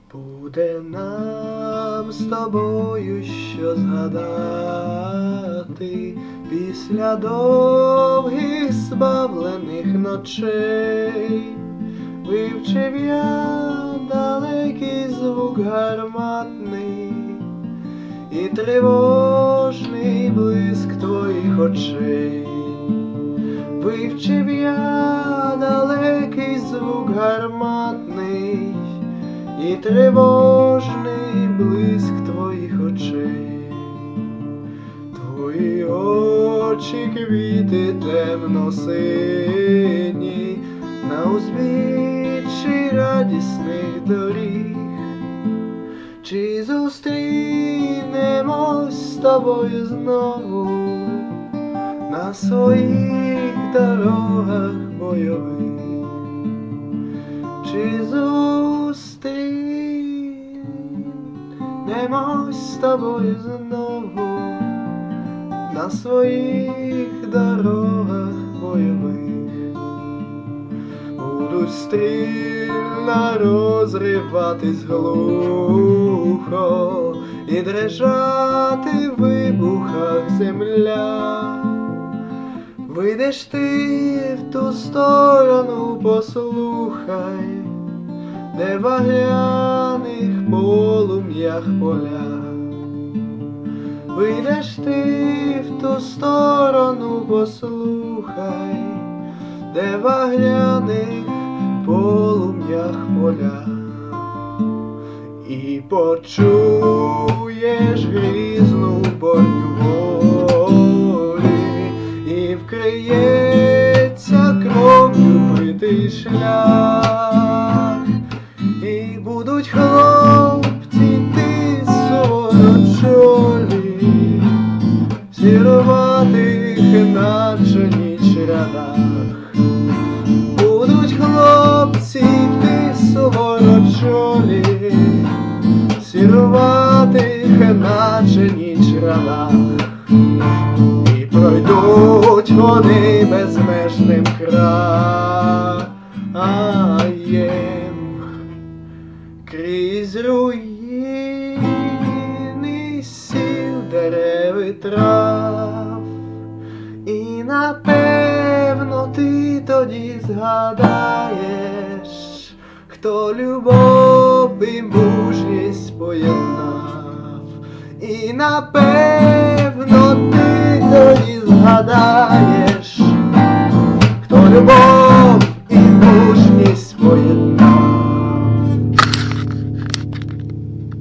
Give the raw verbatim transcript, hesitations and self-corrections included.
Буде нам з тобою що згадати після довгих збавлених ночей. Вивчив я далекий звук гарматний і тривожний блиск твоїх очей. Вивчив я далекий звук гарматний і тривожний блиск твоїх очей. Твої очі квіти темно-сині на узбіччі радісних доріг. Чи зустрінемось з тобою знову на своїх дорогах бойових? Чи зустрінемось з тобою знову на своїх дорогах бойових? Будуть стрільно розриватись глухо і дрижати в вибухах земля. Вийдеш ти в ту сторону, послухай, де в багряних полум'ях поля. Вийдеш ти в ту сторону, послухай, де в багряних полум'ях поля. І почуєш грізну борню волі, і вкриється кров'ю битий шлях. І будуть хлопці йти суворочолі, сіруватих наче ніч рядах. Будуть хлопці йти суворочолі, сіруватих наче ніч рядах. І пройдуть вони безмежним краєм крізь руїни сіл, дерев і трав. І напевно ти тоді згадаєш, хто любов і мужність поєднав. І напевно ти тоді згадаєш, хто любов